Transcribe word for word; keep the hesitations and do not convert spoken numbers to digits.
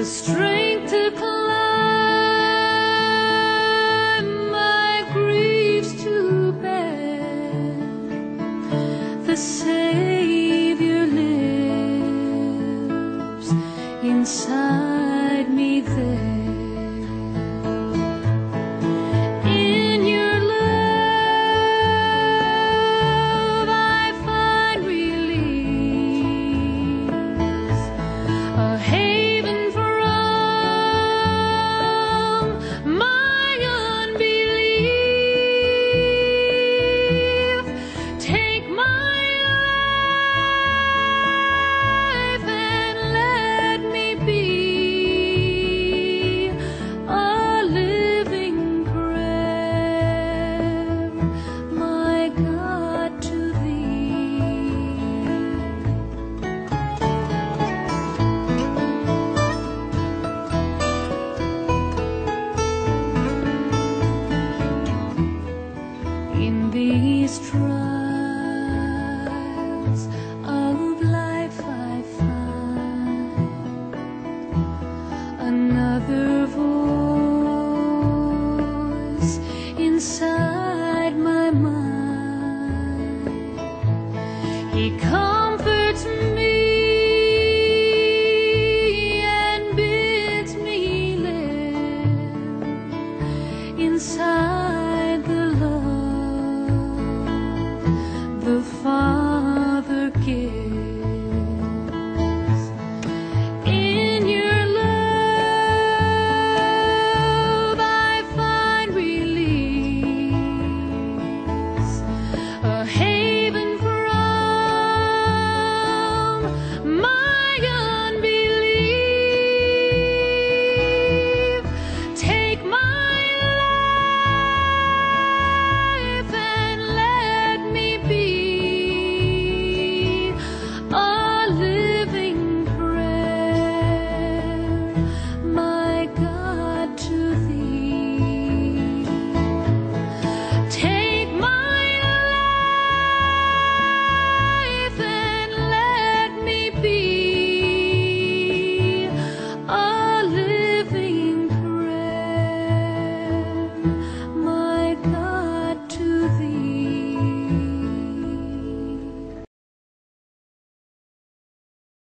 strength to climb, my griefs to bear. The Savior lives inside me there. In your love I find release, a haven from my unbelief. Take my life and let me be a living prayer, my God, to in these trials of life I find another voice inside my mind. He calls